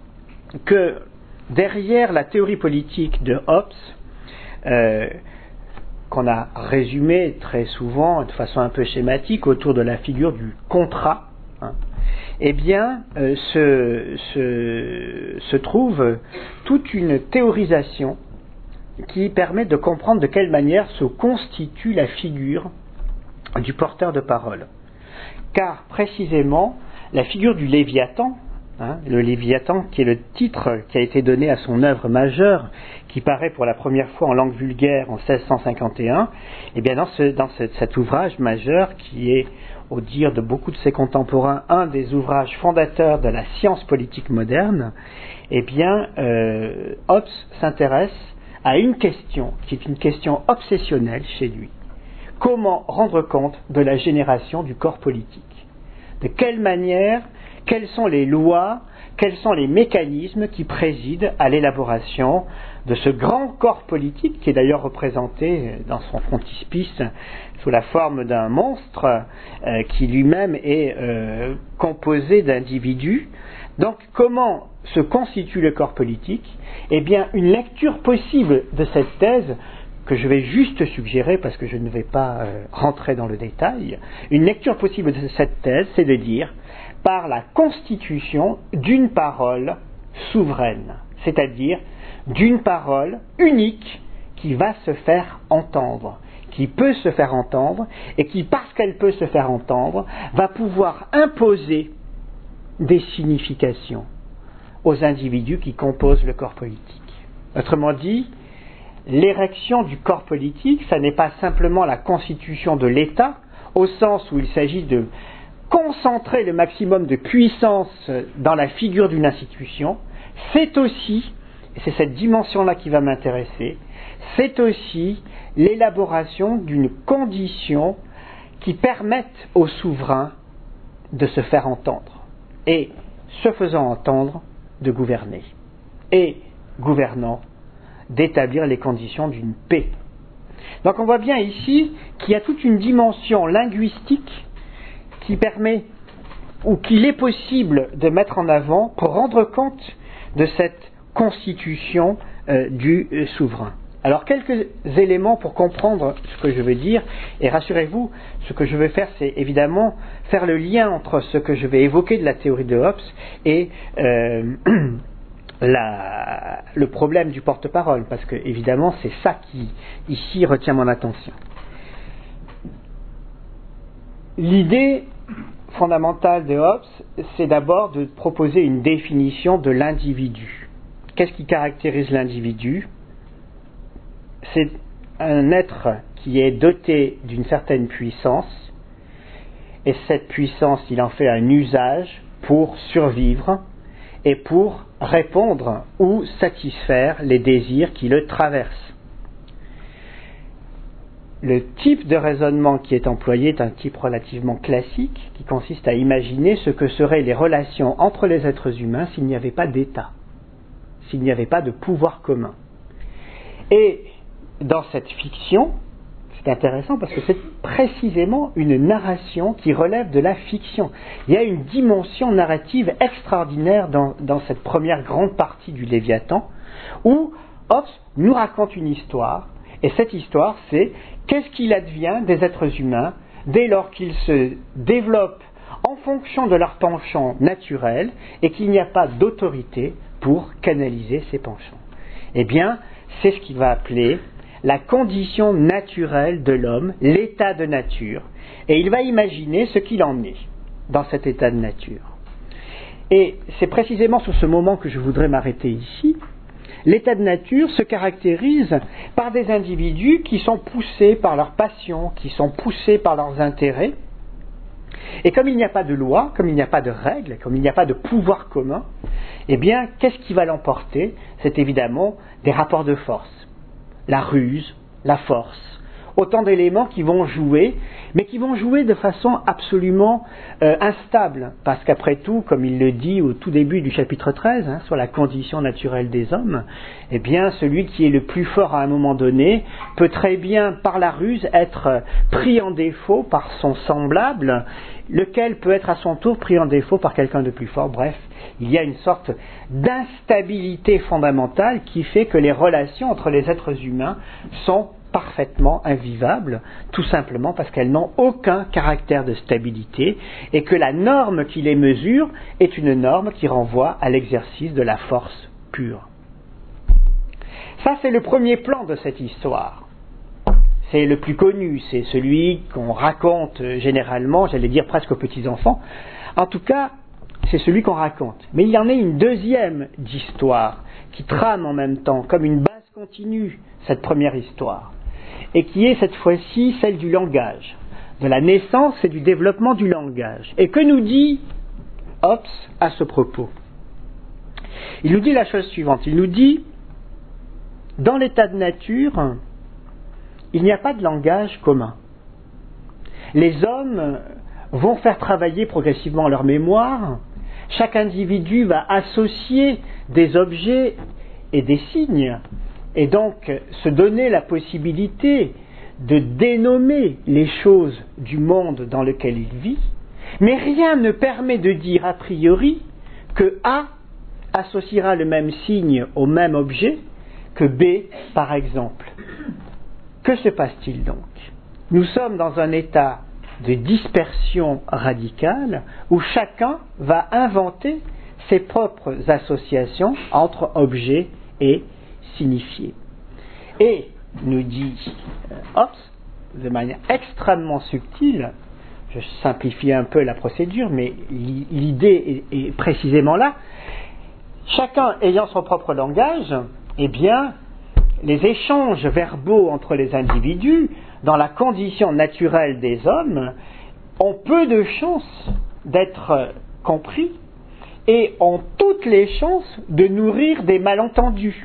que derrière la théorie politique de Hobbes, euh, qu'on a résumé très souvent de façon un peu schématique autour de la figure du contrat, hein, eh bien, euh, se, se, se trouve toute une théorisation qui permet de comprendre de quelle manière se constitue la figure du porteur de parole. Car précisément, la figure du Léviathan, hein, le Léviathan qui est le titre qui a été donné à son œuvre majeure, qui paraît pour la première fois en langue vulgaire en seize cent cinquante et un, et bien dans, ce, dans ce, cet ouvrage majeur qui est, au dire de beaucoup de ses contemporains, un des ouvrages fondateurs de la science politique moderne, eh bien euh, Hobbes s'intéresse à une question qui est une question obsessionnelle chez lui. Comment rendre compte de la génération du corps politique? De quelle manière, quelles sont les lois, quels sont les mécanismes qui président à l'élaboration de ce grand corps politique, qui est d'ailleurs représenté dans son frontispice sous la forme d'un monstre euh, qui lui-même est euh, composé d'individus. Donc comment se constitue le corps politique? Eh bien, une lecture possible de cette thèse, que je vais juste suggérer parce que je ne vais pas euh, rentrer dans le détail, une lecture possible de cette thèse, c'est de dire par la constitution d'une parole souveraine, c'est-à-dire d'une parole unique qui va se faire entendre, qui peut se faire entendre et qui, parce qu'elle peut se faire entendre, va pouvoir imposer des significations aux individus qui composent le corps politique. Autrement dit, l'érection du corps politique, ça n'est pas simplement la constitution de l'État, au sens où il s'agit de concentrer le maximum de puissance dans la figure d'une institution, c'est aussi, et c'est cette dimension-là qui va m'intéresser, c'est aussi l'élaboration d'une condition qui permette au souverain de se faire entendre, et, se faisant entendre, de gouverner, et, gouvernant, d'établir les conditions d'une paix. Donc on voit bien ici qu'il y a toute une dimension linguistique qui permet, ou qu'il est possible de mettre en avant pour rendre compte de cette constitution euh, du euh, souverain. Alors quelques éléments pour comprendre ce que je veux dire, et rassurez-vous, ce que je veux faire, c'est évidemment faire le lien entre ce que je vais évoquer de la théorie de Hobbes et euh, la, le problème du porte-parole, parce que évidemment c'est ça qui ici retient mon attention. L'idée fondamentale de Hobbes, c'est d'abord de proposer une définition de l'individu. Qu'est-ce qui caractérise l'individu ? C'est un être qui est doté d'une certaine puissance, et cette puissance, il en fait un usage pour survivre et pour répondre ou satisfaire les désirs qui le traversent. Le type de raisonnement qui est employé est un type relativement classique, qui consiste à imaginer ce que seraient les relations entre les êtres humains s'il n'y avait pas d'État, s'il n'y avait pas de pouvoir commun. Et dans cette fiction, c'est intéressant parce que c'est précisément une narration qui relève de la fiction. Il y a une dimension narrative extraordinaire dans, dans cette première grande partie du Léviathan, où Hobbes nous raconte une histoire, et cette histoire, c'est qu'est-ce qu'il advient des êtres humains dès lors qu'ils se développent en fonction de leur penchant naturel et qu'il n'y a pas d'autorité pour canaliser ces penchants. Eh bien, c'est ce qu'il va appeler la condition naturelle de l'homme, l'état de nature. Et il va imaginer ce qu'il en est dans cet état de nature. Et c'est précisément sur ce moment que je voudrais m'arrêter ici. L'état de nature se caractérise par des individus qui sont poussés par leurs passions, qui sont poussés par leurs intérêts. Et comme il n'y a pas de loi, comme il n'y a pas de règles, comme il n'y a pas de pouvoir commun, eh bien, qu'est-ce qui va l'emporter ? C'est évidemment des rapports de force. La ruse, la force, autant d'éléments qui vont jouer, mais qui vont jouer de façon absolument euh, instable, parce qu'après tout, comme il le dit au tout début du chapitre treize, hein, sur la condition naturelle des hommes, eh bien, celui qui est le plus fort à un moment donné peut très bien, par la ruse, être pris en défaut par son semblable, lequel peut être à son tour pris en défaut par quelqu'un de plus fort. Bref, il y a une sorte d'instabilité fondamentale qui fait que les relations entre les êtres humains sont parfaitement invivables, tout simplement parce qu'elles n'ont aucun caractère de stabilité et que la norme qui les mesure est une norme qui renvoie à l'exercice de la force pure. Ça, c'est le premier plan de cette histoire. C'est le plus connu, c'est celui qu'on raconte généralement, j'allais dire presque aux petits-enfants. En tout cas, c'est celui qu'on raconte. Mais il y en a une deuxième d'histoire qui trame en même temps, comme une base continue, cette première histoire. Et qui est cette fois-ci celle du langage, de la naissance et du développement du langage. Et que nous dit Hobbes à ce propos ? Il nous dit la chose suivante, il nous dit, dans l'état de nature, il n'y a pas de langage commun. Les hommes vont faire travailler progressivement leur mémoire, chaque individu va associer des objets et des signes, et donc se donner la possibilité de dénommer les choses du monde dans lequel il vit, mais rien ne permet de dire a priori que A associera le même signe au même objet que B, par exemple. Que se passe-t-il donc ? Nous sommes dans un état de dispersion radicale où chacun va inventer ses propres associations entre objets et signifiés. Et, nous dit Hobbes, de manière extrêmement subtile, je simplifie un peu la procédure, mais l'idée est, est précisément là, chacun ayant son propre langage, eh bien, les échanges verbaux entre les individus, dans la condition naturelle des hommes, ont peu de chances d'être compris et ont toutes les chances de nourrir des malentendus.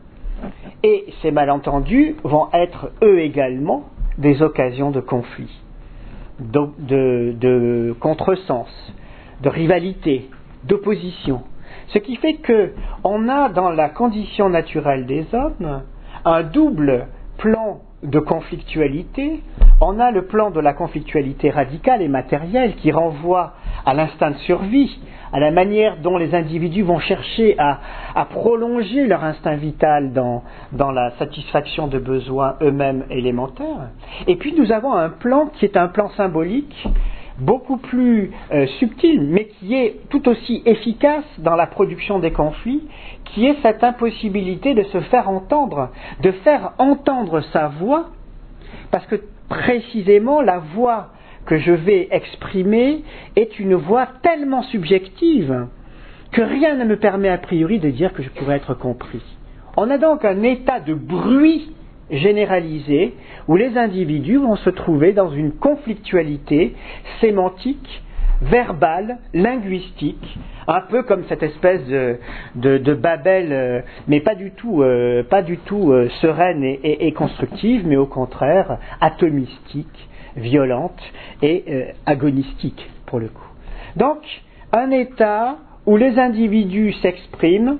Et ces malentendus vont être eux également des occasions de conflit, de, de, de contresens, de rivalité, d'opposition. Ce qui fait qu'on a dans la condition naturelle des hommes un double plan de conflictualité, on a le plan de la conflictualité radicale et matérielle qui renvoie à l'instinct de survie, à la manière dont les individus vont chercher à, à prolonger leur instinct vital dans, dans la satisfaction de besoins eux-mêmes élémentaires. Et puis nous avons un plan qui est un plan symbolique, beaucoup plus euh, subtil, mais qui est tout aussi efficace dans la production des conflits, qui est cette impossibilité de se faire entendre, de faire entendre sa voix, parce que précisément la voix que je vais exprimer est une voix tellement subjective que rien ne me permet a priori de dire que je pourrais être compris. On a donc un état de bruit généralisé où les individus vont se trouver dans une conflictualité sémantique, verbale, linguistique, un peu comme cette espèce de, de, de Babel, euh, mais pas du tout, euh, pas du tout euh, sereine et, et, et constructive, mais au contraire atomistique, violente et euh, agonistique pour le coup. Donc, un état où les individus s'expriment,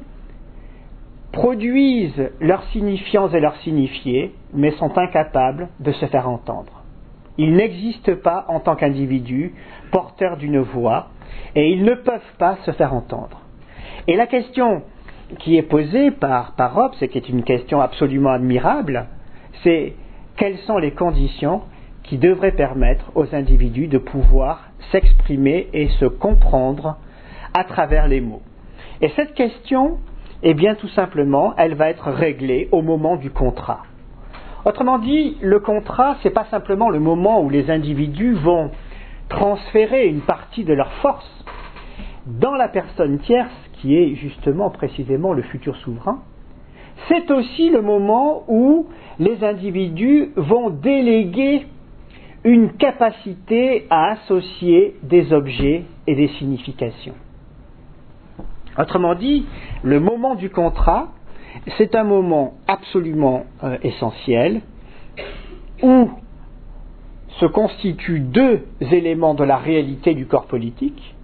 produisent leurs signifiants et leurs signifiés, mais sont incapables de se faire entendre. Ils n'existent pas en tant qu'individus, porteurs d'une voix, et ils ne peuvent pas se faire entendre. Et la question qui est posée par, par Hobbes, et qui est une question absolument admirable, c'est quelles sont les conditions qui devraient permettre aux individus de pouvoir s'exprimer et se comprendre à travers les mots. Et cette question, eh bien tout simplement, elle va être réglée au moment du contrat. Autrement dit, le contrat, c'est pas simplement le moment où les individus vont transférer une partie de leur force dans la personne tierce, qui est justement précisément le futur souverain. C'est aussi le moment où les individus vont déléguer une capacité à associer des objets et des significations. Autrement dit, le moment du contrat, c'est un moment absolument euh, essentiel où se constituent deux éléments de la réalité du corps politique.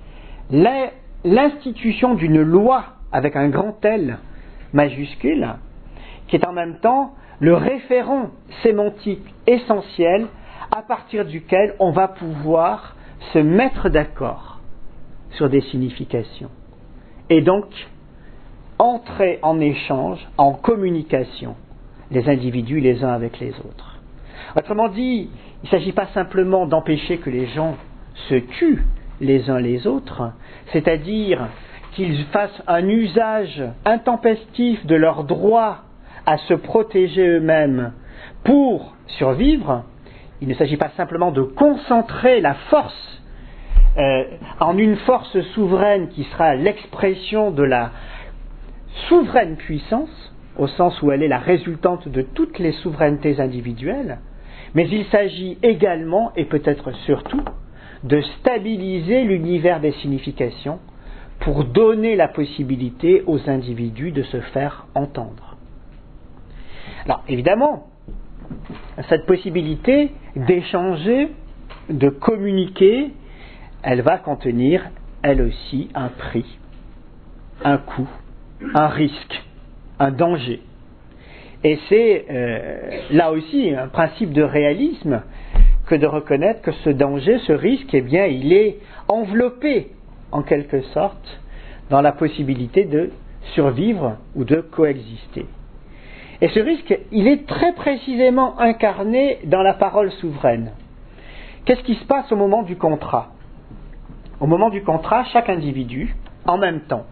L'institution d'une loi avec un grand L majuscule, qui est en même temps le référent sémantique essentiel à partir duquel on va pouvoir se mettre d'accord sur des significations. Et donc, entrer en échange, en communication, les individus les uns avec les autres. Autrement dit, il ne s'agit pas simplement d'empêcher que les gens se tuent les uns les autres, c'est-à-dire qu'ils fassent un usage intempestif de leur droit à se protéger eux-mêmes pour survivre. Il ne s'agit pas simplement de concentrer la force euh, en une force souveraine qui sera l'expression de la souveraine puissance, au sens où elle est la résultante de toutes les souverainetés individuelles, mais il s'agit également, et peut-être surtout, de stabiliser l'univers des significations pour donner la possibilité aux individus de se faire entendre. Alors, évidemment, cette possibilité d'échanger, de communiquer, elle va contenir, elle aussi, un prix, un coût, un risque, un danger. Et c'est euh, là aussi un principe de réalisme que de reconnaître que ce danger, ce risque, eh bien, il est enveloppé en quelque sorte dans la possibilité de survivre ou de coexister. Et ce risque, il est très précisément incarné dans la parole souveraine. Qu'est-ce qui se passe au moment du contrat ? Au moment du contrat, chaque individu, en même temps,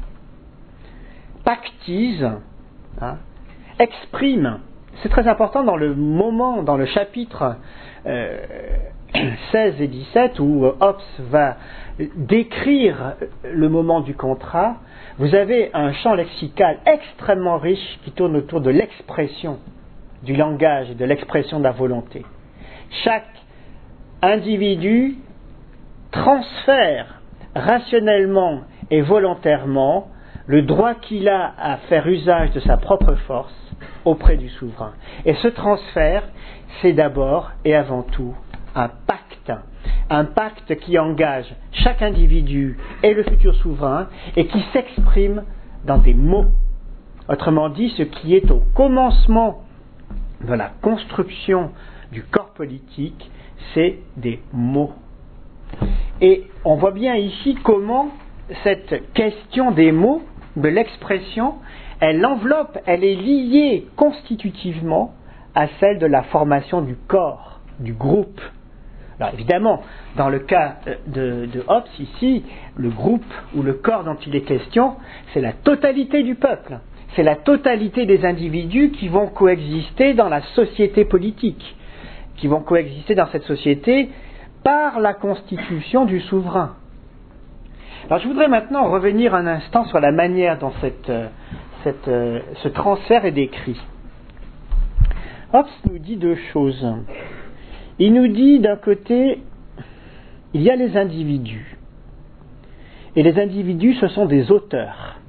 pactise, hein, exprime. C'est très important dans le moment, dans le chapitre euh, seize et dix-sept, où Hobbes va décrire le moment du contrat. Vous avez un champ lexical extrêmement riche qui tourne autour de l'expression du langage et de l'expression de la volonté. Chaque individu transfère rationnellement et volontairement le droit qu'il a à faire usage de sa propre force auprès du souverain. Et ce transfert, c'est d'abord et avant tout un pacte. Un pacte qui engage chaque individu et le futur souverain et qui s'exprime dans des mots. Autrement dit, ce qui est au commencement de la construction du corps politique, c'est des mots. Et on voit bien ici comment cette question des mots, de l'expression, elle enveloppe, elle est liée constitutivement à celle de la formation du corps, du groupe. Alors évidemment, dans le cas de, de Hobbes, ici, le groupe ou le corps dont il est question, c'est la totalité du peuple, c'est la totalité des individus qui vont coexister dans la société politique, qui vont coexister dans cette société par la constitution du souverain. Alors je voudrais maintenant revenir un instant sur la manière dont cette, cette, ce transfert est décrit. Hobbes nous dit deux choses. Il nous dit d'un côté, il y a les individus. Et les individus, ce sont des auteurs.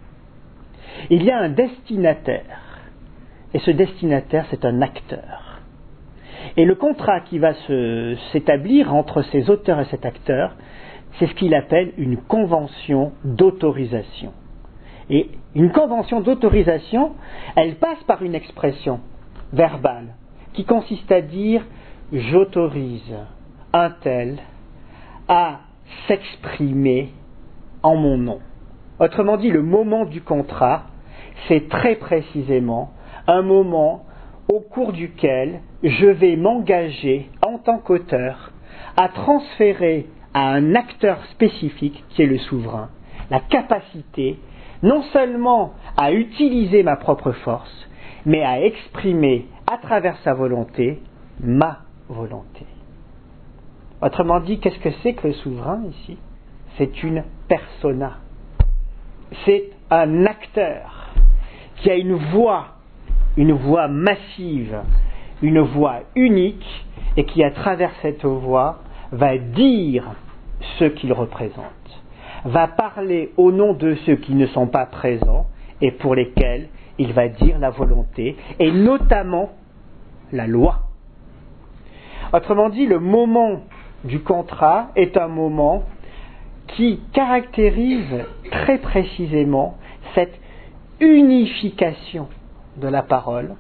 Il y a un destinataire. Et ce destinataire, c'est un acteur. Et le contrat qui va se, s'établir entre ces auteurs et cet acteur, c'est ce qu'il appelle une convention d'autorisation. Et une convention d'autorisation, elle passe par une expression verbale qui consiste à dire « j'autorise un tel à s'exprimer en mon nom ». Autrement dit, le moment du contrat, c'est très précisément un moment au cours duquel je vais m'engager en tant qu'auteur à transférer à un acteur spécifique qui est le souverain la capacité non seulement à utiliser ma propre force, mais à exprimer à travers sa volonté ma volonté. Autrement dit, qu'est-ce que c'est que le souverain ici ? C'est une persona. C'est un acteur qui a une voix, une voix massive, une voix unique, et qui à travers cette voix va dire ce qu'il représente, va parler au nom de ceux qui ne sont pas présents et pour lesquels il va dire la volonté, et notamment la loi. Autrement dit, le moment du contrat est un moment qui caractérise très précisément cette unification de la parole,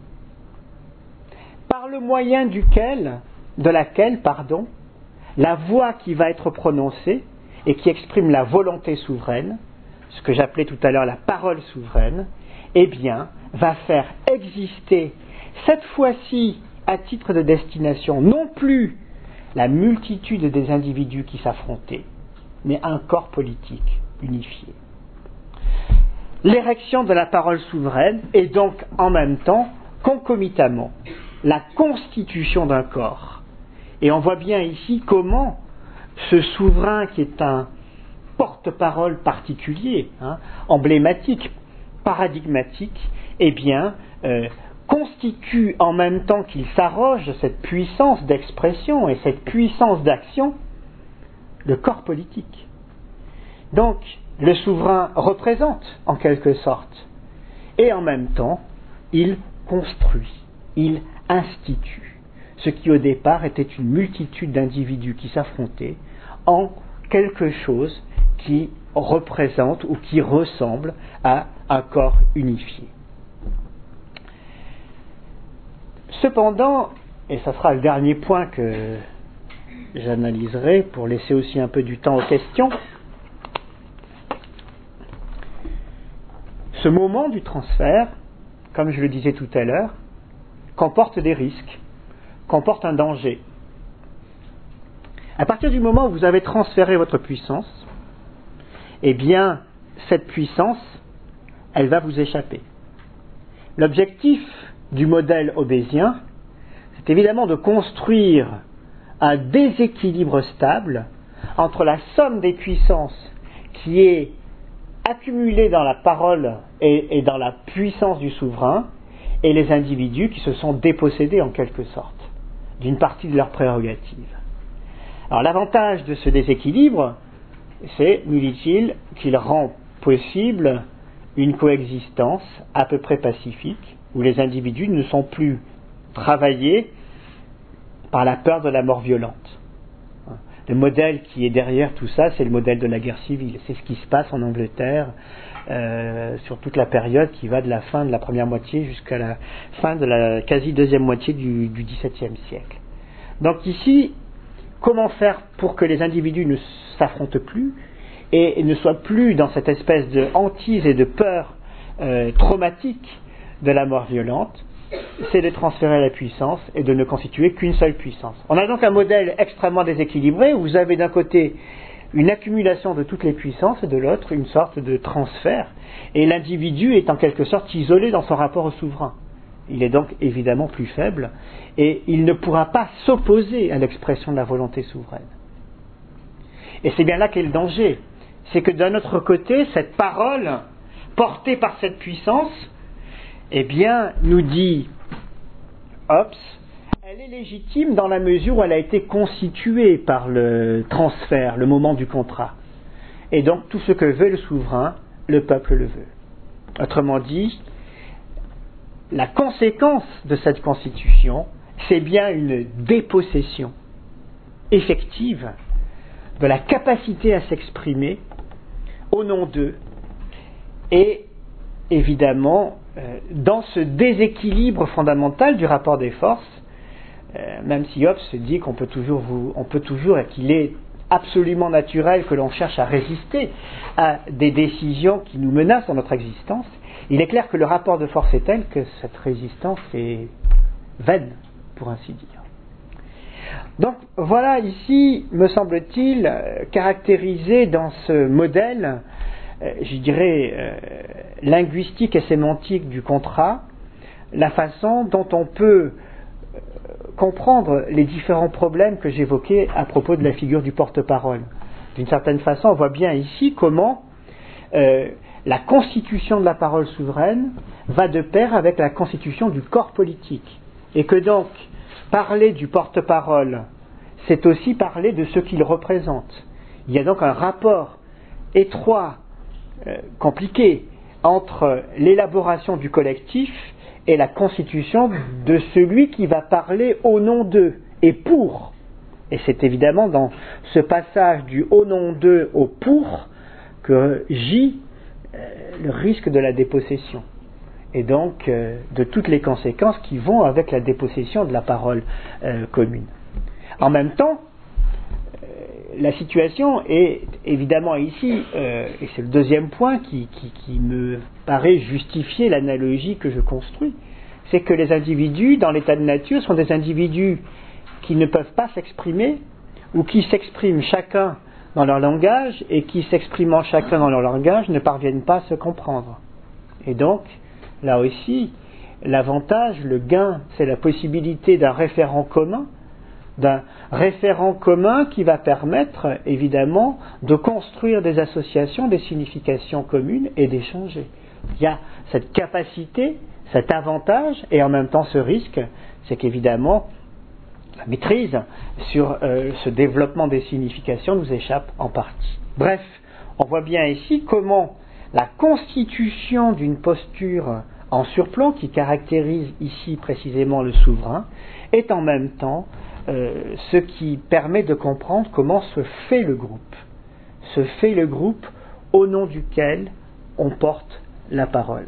par le moyen duquel, de laquelle, pardon, la voix qui va être prononcée et qui exprime la volonté souveraine, ce que j'appelais tout à l'heure la parole souveraine, eh bien, va faire exister, cette fois-ci, à titre de destination, non plus la multitude des individus qui s'affrontaient, mais un corps politique unifié. L'érection de la parole souveraine est donc en même temps, concomitamment, la constitution d'un corps. Et on voit bien ici comment ce souverain qui est un porte-parole particulier, hein, emblématique, paradigmatique, eh bien, euh, constitue en même temps qu'il s'arroge cette puissance d'expression et cette puissance d'action, le corps politique. Donc, le souverain représente en quelque sorte, et en même temps, il construit, il institue, ce qui au départ était une multitude d'individus qui s'affrontaient en quelque chose qui représente ou qui ressemble à un corps unifié. Cependant, et ça sera le dernier point que j'analyserai pour laisser aussi un peu du temps aux questions, ce moment du transfert, comme je le disais tout à l'heure, comporte des risques, comporte un danger. À partir du moment où vous avez transféré votre puissance, eh bien, cette puissance, elle va vous échapper. L'objectif du modèle hobbésien, c'est évidemment de construire un déséquilibre stable entre la somme des puissances qui est accumulée dans la parole et, et dans la puissance du souverain et les individus qui se sont dépossédés en quelque sorte d'une partie de leurs prérogatives. Alors l'avantage de ce déséquilibre, c'est, nous dit-il, qu'il rend possible une coexistence à peu près pacifique, où les individus ne sont plus travaillés par la peur de la mort violente. le modèle qui est derrière tout ça, c'est le modèle de la guerre civile. C'est ce qui se passe en Angleterre euh, sur toute la période qui va de la fin de la première moitié jusqu'à la fin de la quasi deuxième moitié du, du dix-septième siècle. Donc ici, comment faire pour que les individus ne s'affrontent plus et, et ne soient plus dans cette espèce de hantise et de peur euh, traumatique de la mort violente? C'est de transférer la puissance et de ne constituer qu'une seule puissance. On a donc un modèle extrêmement déséquilibré où vous avez d'un côté une accumulation de toutes les puissances et de l'autre une sorte de transfert, et l'individu est en quelque sorte isolé dans son rapport au souverain. Il est donc évidemment plus faible et il ne pourra pas s'opposer à l'expression de la volonté souveraine. Et c'est bien là qu'est le danger. C'est que d'un autre côté, cette parole portée par cette puissance, eh bien, nous dit Hobbes, elle est légitime dans la mesure où elle a été constituée par le transfert, le moment du contrat. Et donc, tout ce que veut le souverain, le peuple le veut. Autrement dit, la conséquence de cette constitution, c'est bien une dépossession effective de la capacité à s'exprimer au nom d'eux, et évidemment, euh, dans ce déséquilibre fondamental du rapport des forces, euh, même si Hobbes se dit qu'on peut toujours, vous, on peut toujours et qu'il est absolument naturel que l'on cherche à résister à des décisions qui nous menacent dans notre existence, il est clair que le rapport de force est tel que cette résistance est vaine, pour ainsi dire. Donc voilà ici, me semble-t-il, caractérisé dans ce modèle, euh, je dirais, euh, linguistique et sémantique du contrat, la façon dont on peut euh, comprendre les différents problèmes que j'évoquais à propos de la figure du porte-parole. D'une certaine façon, on voit bien ici comment euh, la constitution de la parole souveraine va de pair avec la constitution du corps politique. Et que donc, parler du porte-parole, c'est aussi parler de ce qu'il représente. Il y a donc un rapport étroit, euh, compliqué, entre l'élaboration du collectif et la constitution de celui qui va parler au nom d'eux et pour. Et c'est évidemment dans ce passage du au nom d'eux au pour que gît euh, le risque de la dépossession. Et donc euh, de toutes les conséquences qui vont avec la dépossession de la parole euh, commune. En même temps, euh, la situation est évidemment ici, euh, et c'est le deuxième point qui, qui, qui me paraît justifier l'analogie que je construis, c'est que les individus dans l'état de nature sont des individus qui ne peuvent pas s'exprimer, ou qui s'expriment chacun dans leur langage, et qui s'exprimant chacun dans leur langage ne parviennent pas à se comprendre. Et donc, là aussi, l'avantage, le gain, c'est la possibilité d'un référent commun, d'un référent commun qui va permettre, évidemment, de construire des associations, des significations communes et d'échanger. Il y a cette capacité, cet avantage, et en même temps ce risque, c'est qu'évidemment, la maîtrise sur euh, ce développement des significations nous échappe en partie. Bref, on voit bien ici comment la constitution d'une posture en surplomb qui caractérise ici précisément le souverain est en même temps euh, ce qui permet de comprendre comment se fait le groupe, se fait le groupe au nom duquel on porte la parole.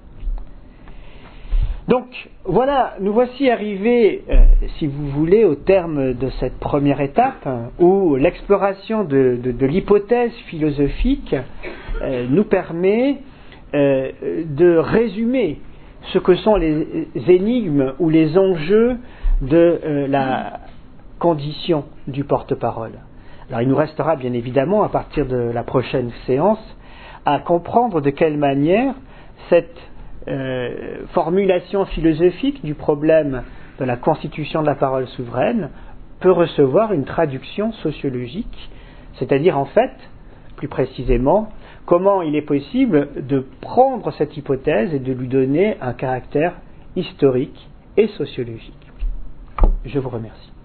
Donc voilà, nous voici arrivés, euh, si vous voulez, au terme de cette première étape hein, où l'exploration de, de, de l'hypothèse philosophique euh, nous permet euh, de résumer ce que sont les énigmes ou les enjeux de euh, la condition du porte-parole. Alors il nous restera bien évidemment, à partir de la prochaine séance, à comprendre de quelle manière cette Euh, formulation philosophique du problème de la constitution de la parole souveraine peut recevoir une traduction sociologique, c'est-à-dire en fait, plus précisément, comment il est possible de prendre cette hypothèse et de lui donner un caractère historique et sociologique. Je vous remercie.